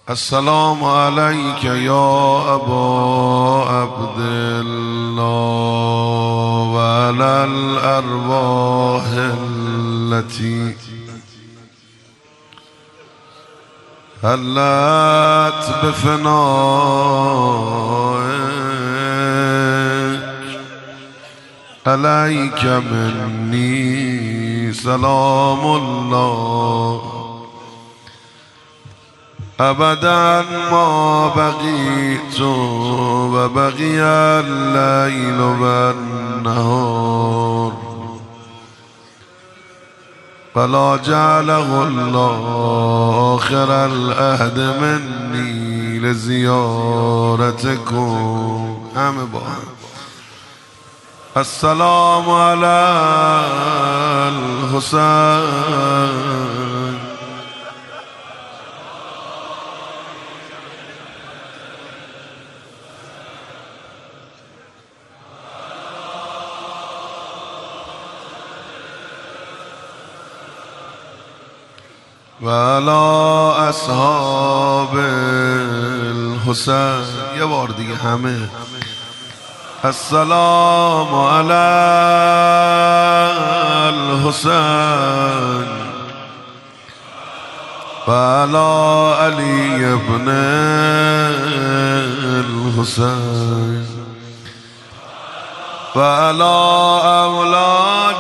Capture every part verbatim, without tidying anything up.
السلام عليك يا أبا عبد الله وعلى الأرواح التي هلت بفنائك. عليك مني سلام الله أبدا ما بقيت وبقي الليل والنهار، فلا جعله الله آخر العهد مني لزيارتكم. همه با السلام على الحسين وعلى اصحاب الحسین. یه بار دیگه همه السلام علی الحسین وعلى علی ابن الحسین وعلى اولاد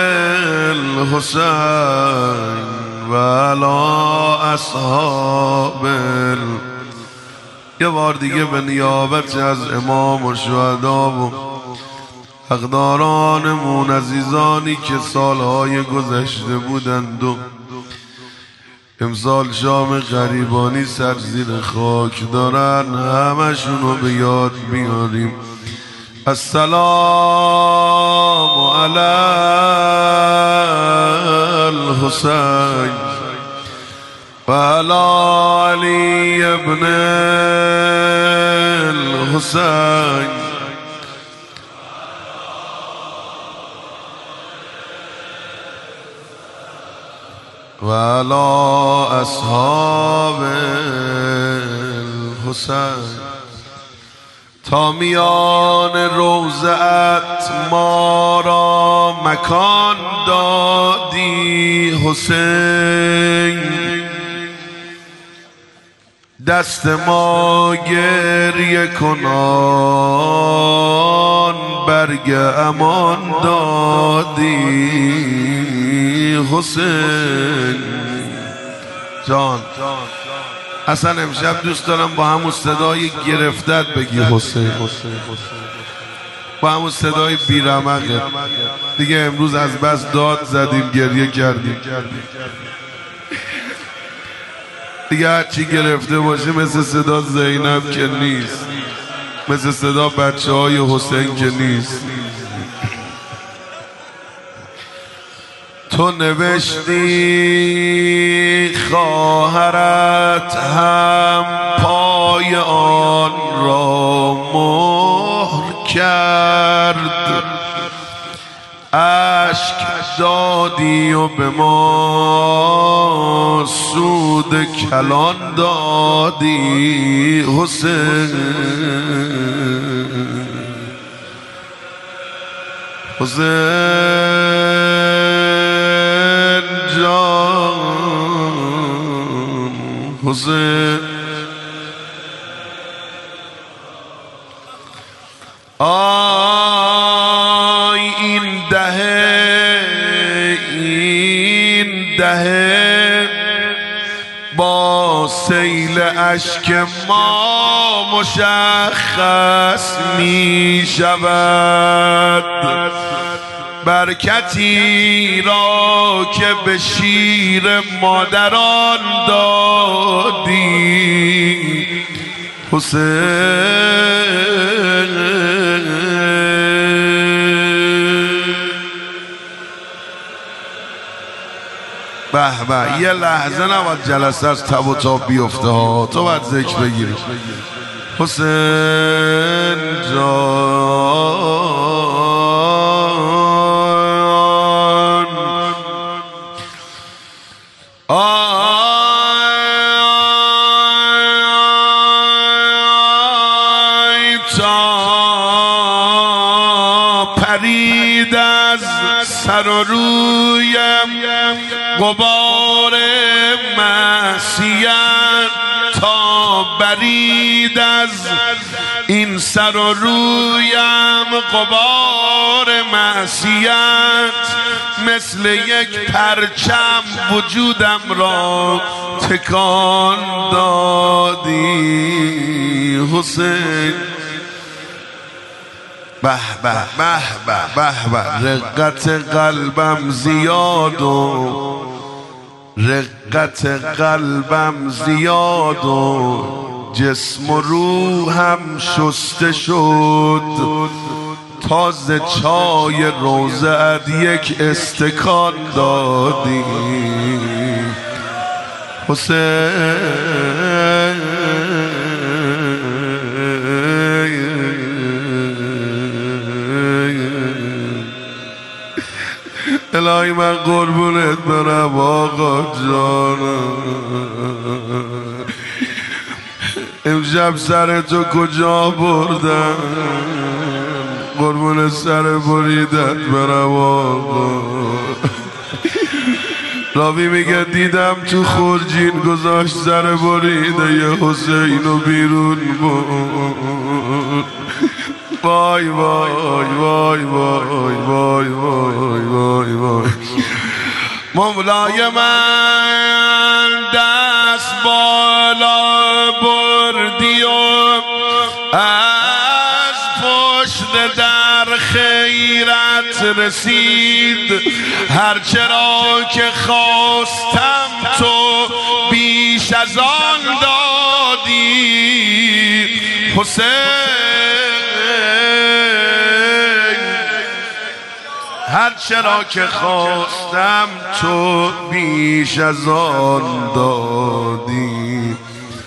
الحسین وعلى اصحاب ال... یه بار دیگه به نیابت از امام و شهدا و حقدارانمون، عزیزانی که سالهای گذشته بودند و امسال شام غریبانی سر زیر خاک دارن، همشون رو به یاد بیاریم. السلام علی الحسین وعلى علی ابن الحسین وعلى اصحاب الحسین. تا میان روضه‌ات ما را مکان دادی حسین، دست ما گریه کنان برگ امان دادی حسین جان. اصلا امشب دوست دارم با همون صدای گرفتت بگی حسین، با همون صدای بیرمقه دیگه. امروز از بس داد زدیم گریه کردیم دیگه، هرچی گرفته باشه مثل صدا زینب که نیست، مثل صدا بچه های حسین که نیست. تو نوشتی خواهرت هم پای آن را مهر کرد، اشک دادی و به ما سود کلان دادی حسین. حسین جان، حسین آی این دهه، این دهه با سیل اشک ما مشخص می شود، برکتی را که به شیر مادران دادی حسین. به به، یه لحظه نباید جلسه از تب و تاب بیفته ها، تو باید ذکر بگیری. حسین جان آی سر و رویم غبار معصیت تا برید از این سر و رویم غبار معصیت مثل یک پرچم وجودم را تکان دادی حسین. به به به به به به رقت قلبم زیاد و رقت قلبم زیاد و جسم و روحم شسته شد تازه چای روزت یک استکان دادی حسین. الهی من قربونت برم آقا جانم. امشب سر تو کجا بردم قربون سر بریدت برم آقا. راوی میگه دیدم تو خورجین گذاشت سر بریده یه حسین و بیرون بود. وای وای وای وای وای وای وای وای مولای من دست بالا بردی و از پشت در خیرت رسید هرچرا که خواستم تو بیش از آن دادی حسین. هر چرا که خواستم تو بیش از آن دادی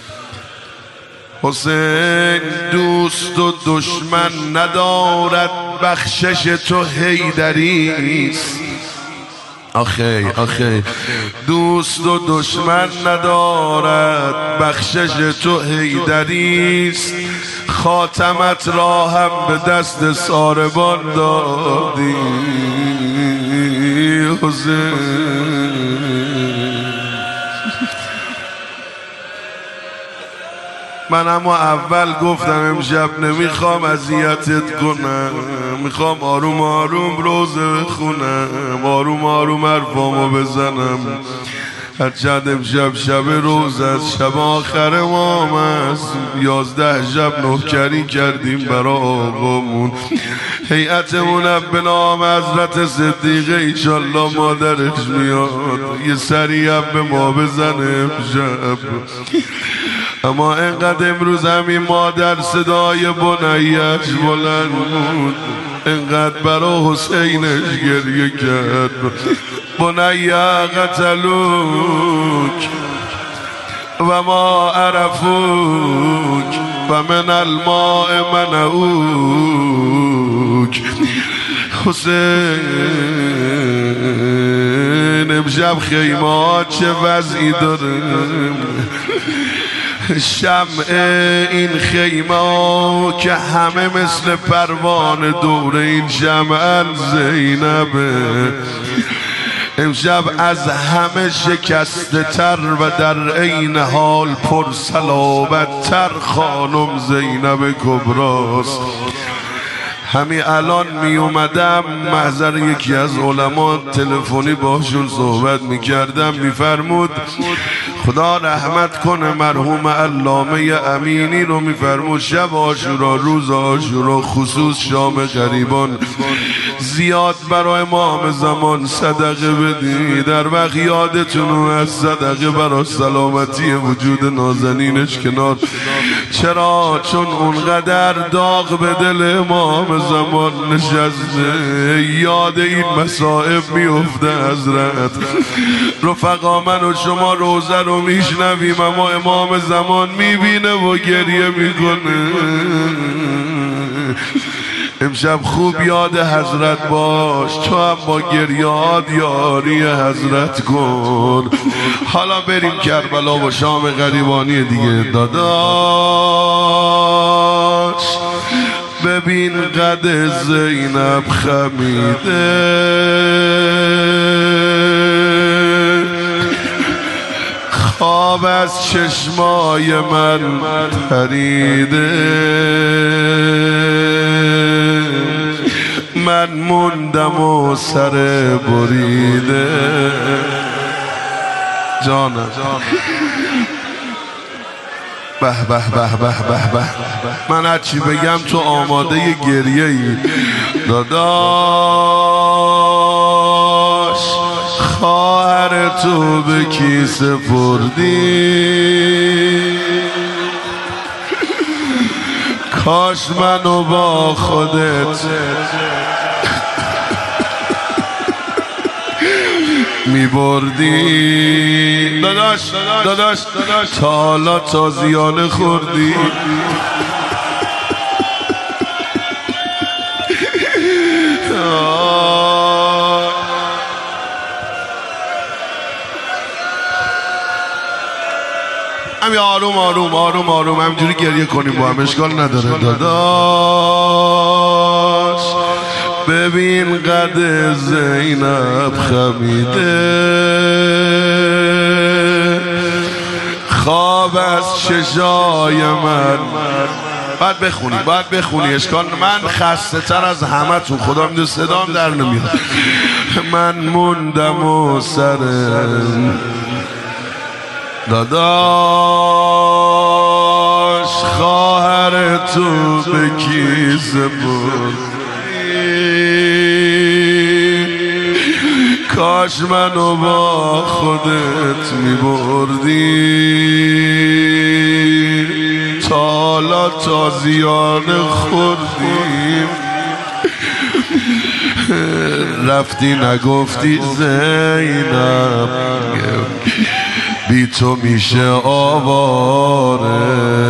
حسین. دوست و دشمن ندارد بخشش تو حیدریست. آخی آخی دوست و دشمن ندارد بخشش تو حیدریست. خاتمت را هم به دست ساربان دادی حسین. من اما اول گفتم امشب نمیخوام اذیتت کنم میخوام آروم آروم روزه بخونم آروم آروم حرفامو بزنم. هرچند امشب شب روز از شب آخر مام است یازده شب نوکری کردیم برا آقامون هیئتمون به نام حضرت صدیقه ایشالله مادرش میاد یه سری هم به ما بزنه امشب. اما انقدر امروز همین مادر صدای بنیش بلند بود انقدر برا حسینش گریه کرد. بنی قتلوک و ما عرفوک و من الماء منعوک. حسین امشب خیمه چه وضعی داره. شمع این خیمه که همه مثل پروانه دور این شمع زینبه امشب از همه شکسته تر و در عین حال پر صلابت تر خانم زینب کبراست. همین الان می اومدم محضر یکی از علما تلفنی باشون صحبت می کردم می فرمود خدا رحمت کنه مرحوم علامه امینی رو می فرمود شب عاشورا روز عاشورا خصوص شام غریبان زیاد برای امام زمان صدقه بدی. در وقت یادتون از صدقه برای سلامتی وجود نازنینش کنار. چرا؟ چون اونقدر داغ به دل امام زمان نشسته یاد این مصائب میفته. حضرت رفقا من و شما روزه رو میشنویم اما امام زمان میبینه و گریه میکنه. امشب خوب یاد حضرت باش تو هم با گریاد یاری حضرت کن. حالا بریم کربلا و شام غریبانی دیگه. داداش ببین قد زینب خمیده، خواب از چشمای من پریده، من موندم و سر بریده. جانم به به به به به به، من هرچی بگم تو آماده گریه ای داداش. خواهر تو به کی سپردی؟ کاش منو با خودت می بردی. داداش داداش داداش تا حالا تازیانه خوردی؟ همین آروم آروم آروم آروم همینجوری گریه کنیم با هم، اشکال نداره. داداش ببین قد زینب خمیده، خواب از چشای من. باید بخونی باید بخونی اشکال، من خسته تر از همه تون، خدا میدونه صدام در نمیاد. من موندم و سر داداش، خواهر تو به کی سپردی؟ کاش منو با خودت میبردی. تا حالا تازیانه خوردیم، رفتی نگفتی زینب بی تو میشه آواره،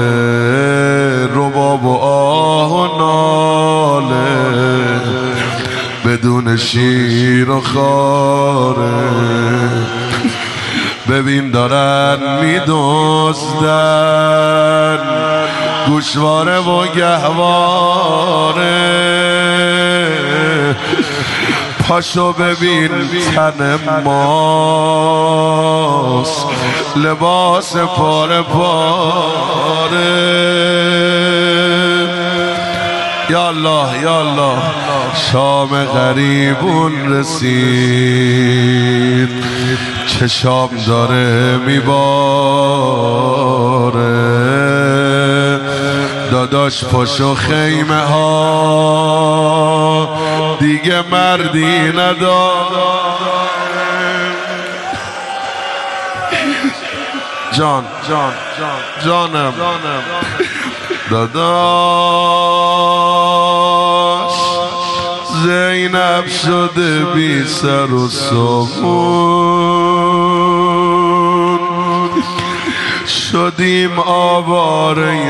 رباب و آه و ناله بدون شیر و خاره. ببین دارن میدزدن گوشواره و گهواره، پاشو ببین تن ماست لباس پاره پاره. یا الله یا الله، شام غریبون رسید، چشام داره میباره. داداش پاشو خیمه ها دیگه مردی نداره. جان جان جانم داداش، زینب شده بی سر و سامون، شدیم آواره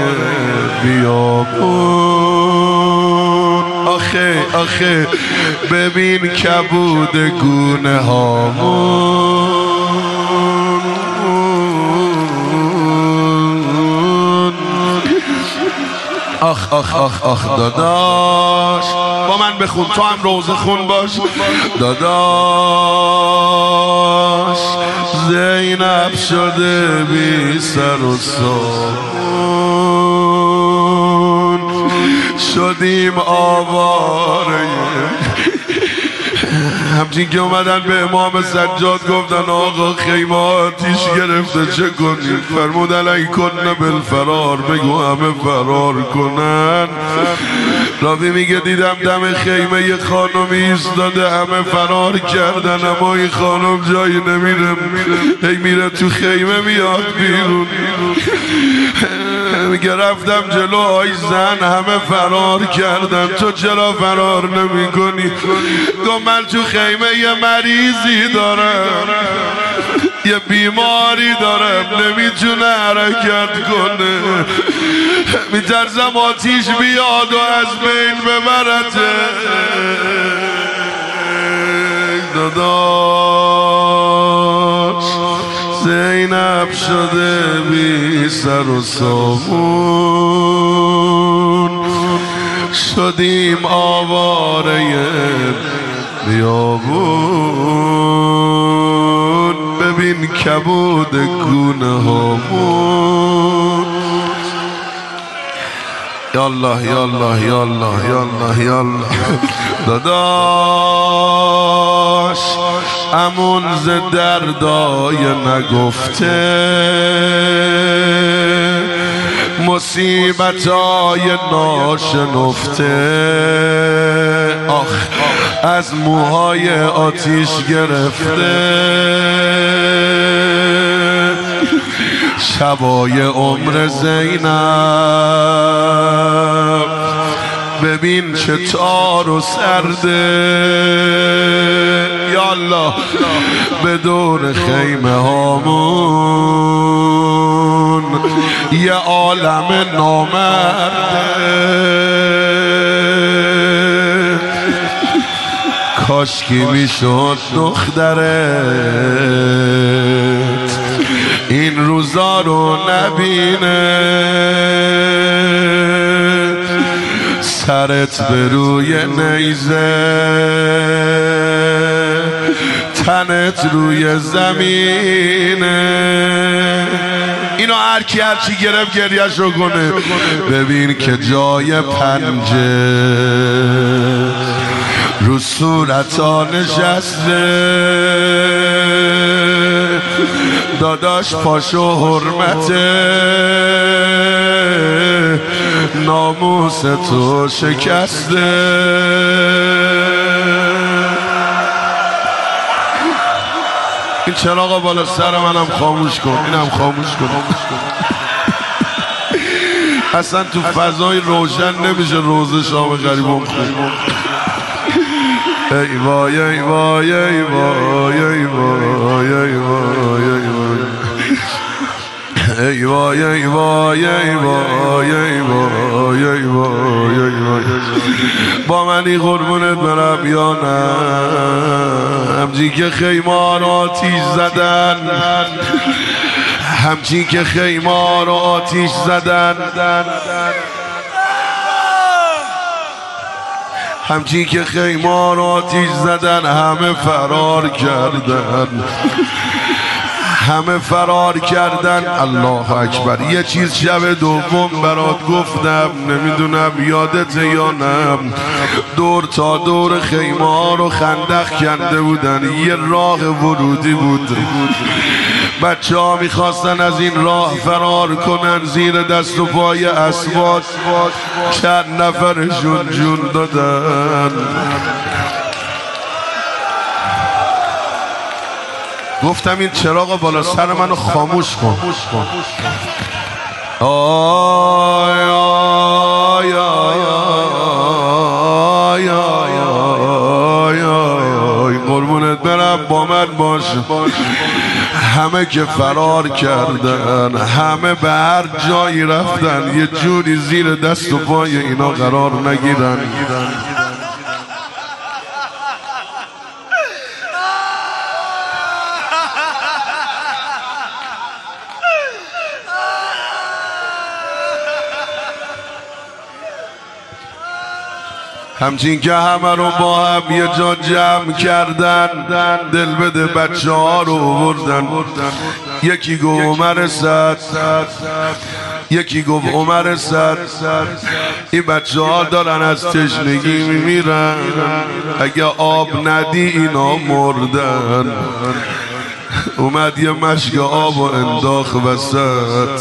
بیابون. آخه آخه ببین کبود گونه هامون، آخ آخ آخ آخ. داداش با من بخون، تو هم روزه خون باش. داداش زینب شده بی سر و سامون، شدیم آواره. همچین که اومدن به امام سجاد گفتن آقا خیمه آتیش گرفته چه کنیم؟ فرمود علی کنن بالفرار، بگو همه فرار کنن. راوی میگه دیدم دم خیمه یه خانمی ایستاده، همه فرار کردن اما این خانم جایی نمیره، هی میره تو خیمه میاد بیرون. میگه رفتم جلو، آی زن همه فرار کردن، تو چرا فرار نمی کنی؟ گفت من تو خیمه یه مریضی دارم، یه بیماری دارم، نمیتونه حرکت کنه، میترسم آتیش بیاد و از بین ببرته. داداش زینب شده بی سر و سامون، شدیم آواره بیابون، ببین کبود گونه هامون. یالله یالله یالله یالله یالله داداش امون ز دردای نگفته، مصیبتای ناشنفته، آخ از موهای آتیش گرفته، شبای عمر زینب ببین چه تار و سرده. یالله به دور خیمه هامون یه عالم نامرده، کاشکی میشد دخترت این روزا رو نبینه، سرت به روی نیزه تنت روی زمینه. اینو هر کی هر چی گرفت گریه‌ش رو کنه. ببین که جای پنجه رو صورتا نشسته، داداش پاشو حرمته ناموس تو شکسته. این چراغ بالا سر منم خاموش کن، اینم خاموش کن. اصلا تو فضای روشن نمیشه روزه شام غریبون خون. ای وای ای وای ای وای ای وای ای وای ای وای ای وای ای وای ای وای ای وای ای وای با منی قربونت برم یا نه؟ همچین که خیمار آتیش زدن، همچین که خیمار آتیش زدن، همچین که خیمار آتیش زدن، همه فرار کردن، همه فرار کردن. الله اکبر. یه چیز شب دوم برات گفتم، نمیدونم یادت یا نه، دور تا دور خیمه رو خندق کنده بودن، یه راه ورودی بود، بچه ها میخواستن از این راه فرار کنن، زیر دست و پای اسباب چند نفرشون جون دادن. گفتم این چراغ بالا سر منو خاموش کن. آی آی آی آی آی آی قربونت برم با من باش. همه که فرار کردن، همه به هر جایی رفتن، یه جوری زیر دست و پای اینا قرار نگیرن. همچین که همه رو با هم یه جا جمع کردن، دل بده بچه ها رو بردن. یکی گفت عمر سعد، یکی گفت عمر سعد این بچه ها دارن از تشنگی میمیرن، اگه آب ندی اینا مردن. اومد یه مشک آب و انداخت وسط،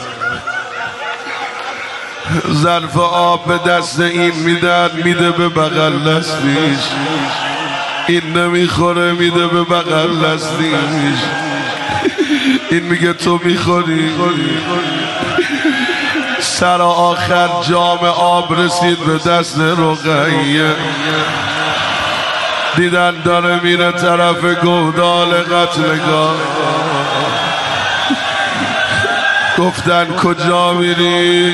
ظرف آب به دست این میدن، میده به بغل دستیش، این نمیخوره میده به بغل دستیش، این میگه تو میخوری. سر آخر جام آب رسید به دست رقیه، دیدن داره میره طرف گودال قتلگاه. گفتن کجا میری؟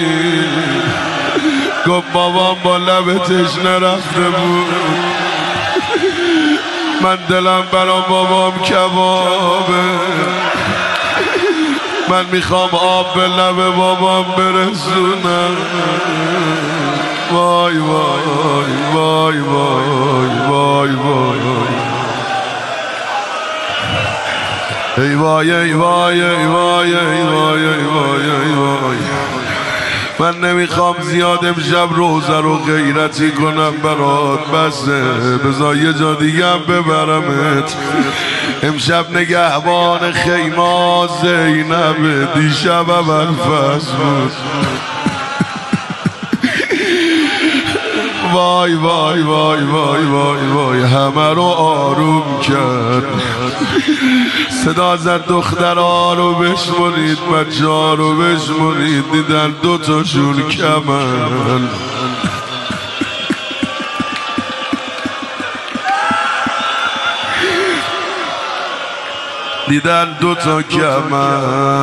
گفت بابام با لب تشنه رفته بود، من دلم برا بابام کبابه، من میخوام آب به لب بابام برسونم. وای وای وای وای وای ای وای ای وای ای وای ای وای ای وای ای وای. من نمیخوام زیاد امشب روزه رو غیرتی کنم برات، بسه بذار یه جا دیگه هم ببرمت. امشب نگهبان خیمه زینب، دیشب اول فصل بود. وای وای وای وای وای وای همه رو آروم کرد. صدا زد دخترها رو بشمونید، بچه ها رو بشمونید، دیدن دوتاشون کمن. دیدن دوتا کمن.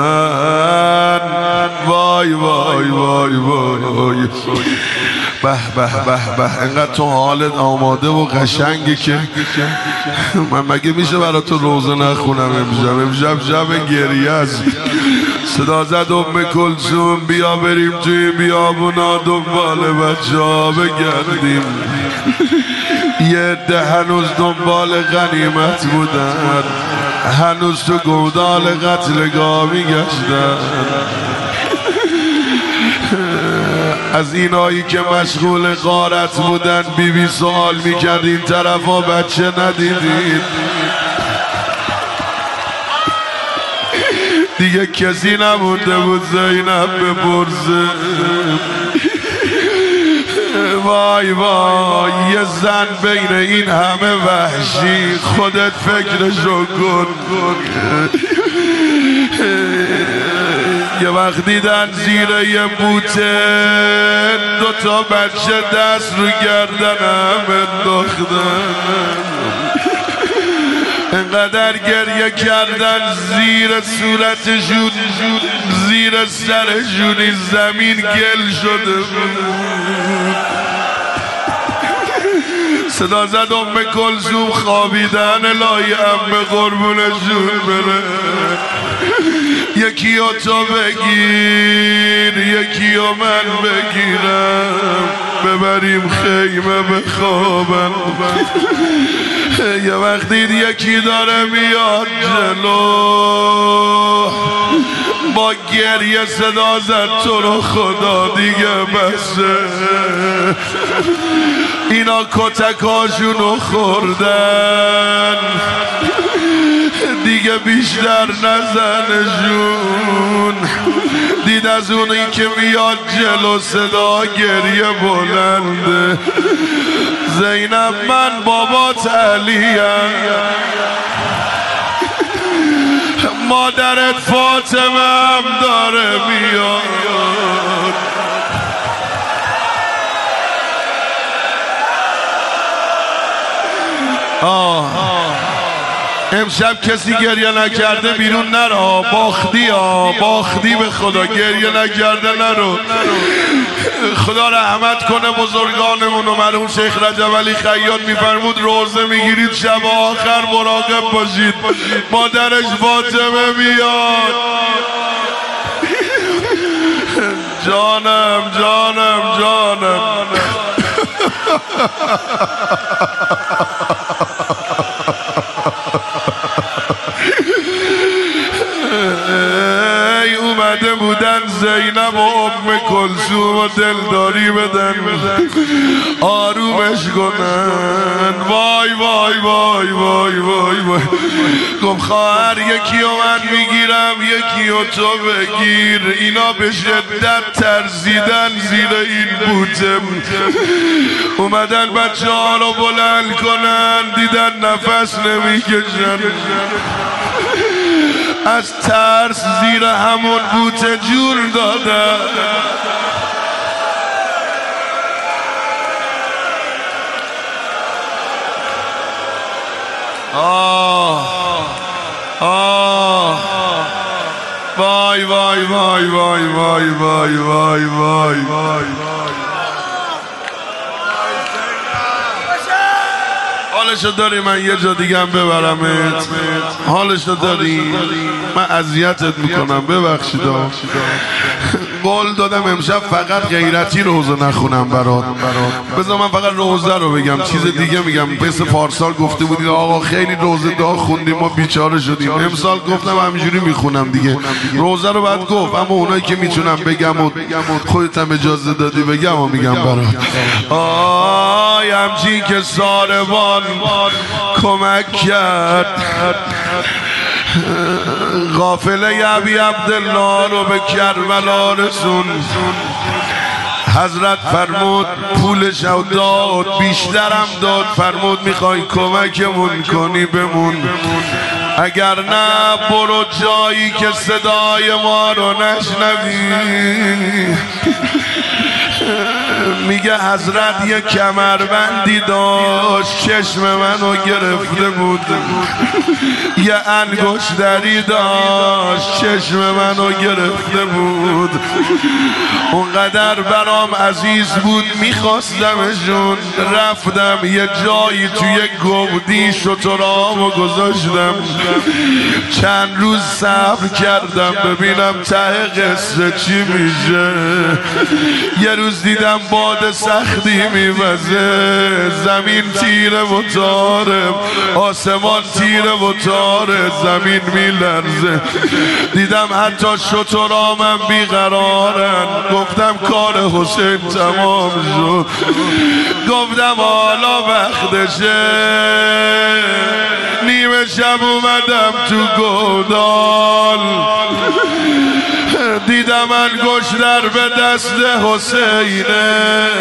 وای وای وای وای به به به به. اینقدر تو حالت آماده و قشنگی که من مگه میشه برای تو روزه نخونم امشب؟ امشب شب گریه است. صدا زد ام کلثوم بیا بریم توی بیابونا دنبال بچه ها بگردیم. یه عده هنوز دنبال غنیمت بودن، هنوز تو گودال قتلگاه میگشتن. از اینایی که مشغول غارت بودن بی بی سوال میکرد این طرف ها بچه ندیدید؟ دیگه کسی نمونده بود زینب بپرسه. وای وای یه زن بین این همه وحشی، خودت فکرشو کن. یه وقت دیدن زیر یه بوته دوتا بچه دست رو گردنم انداختن. انقدر گریه کردن زیر صورتشون، زیر سرشونی زمین گل شده بود. صدا زد ام کلثوم خوابیدن الهی ام قربونشون بره. یکی و تو بگیر، یکی و من بگیرم، ببریم خیمه بخوابن. یه وقت دید یکی داره میاد جلو، با گریه صدا زد تو رو خدا دیگه بسه. اینا کتکاشونو خوردن دیگه بیشتر نزنشون. دید از اونی که میاد جلو صدا گریه بلنده. زینب من بابات علیم، مادرت فاطمه هم داره میاد. آه امشب کسی گریه نکرده بیرون نرو. باختی ها، باختی به خدا. گریه نکرده نرو. خدا رحمت کنه بزرگانمون و مرحوم شیخ رجب علی خیاط میفرمود روزه میگیرید شب آخر مراقب باشید، مادرش فاطمه میاد. جانم جانم جانم. ای اومده بودن زینب و ام کلثوم و دلداری بدن، آرومش کنن. وای وای وای وای وای وای. گم خواهر یکی و من میگیرم، یکی و تو بگیر. اینا به شدت ترسیدن زیر این بوته. اومدن بچه ها رو بلند کنن، دیدن نفس نمیکشن. از ترس زیر همون بوته جور دادن. آه آه وای وای وای وای وای وای وای وای وای. حالشو داری من یه جا دیگه هم ببرمت؟ حالشو داری؟ من اذیتت میکنم ببخشید. قول دادم امشب فقط غیرتی روزه نخونم برات. بذار من فقط روزه رو بگم، چیز دیگه میگم. مثل پارسال گفته بودید آقا خیلی روزه دعا خوندیم ما بیچاره شدیم، امسال گفتم همینجوری میخونم دیگه. روزه رو بعد گفت، اما اونایی که میتونم بگم و خودت هم اجازه دادی بگم و میگم برات. آی همچین که ساربان کمک کرد قافله ابی عبدالله رو به کربلا رسون. حضرت فرمود پولش رو داد، بیشترم داد، فرمود میخوای کمکمون کنی بمون، اگر نه برو جایی که صدای ما رو نشنوی. میگه حضرت یه کمربندی داشت چشم منو گرفته بود، یه انگشتری داشت چشم منو گرفته بود، اونقدر برام عزیز بود میخواستمشون. رفتم یه جایی توی گودی شترامو گذاشتم، چند روز صبر کردم ببینم ته قصه چی میشه. یه روز دیدم باد سختی میوزه، زمین تیره و تاره، آسمان تیره و تاره، زمین میلرزه. دیدم حتی شترامم بیقرارن. گفتم کار حسین تمام شد، گفتم حالا وقتشه. نیمه شب اومدم تو گودال، دیدم انگشتر به دست حسینه،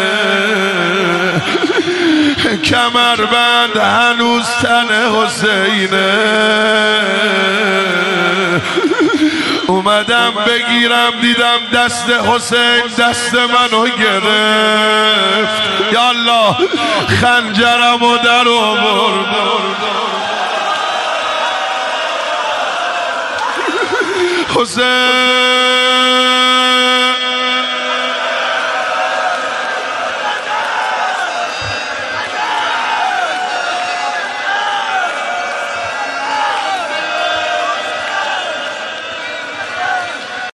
کمربند هنوز تن حسینه. اومدم بگیرم دیدم دست حسین دست منو گرفت. یا الله خنجرمو در آورد. حسین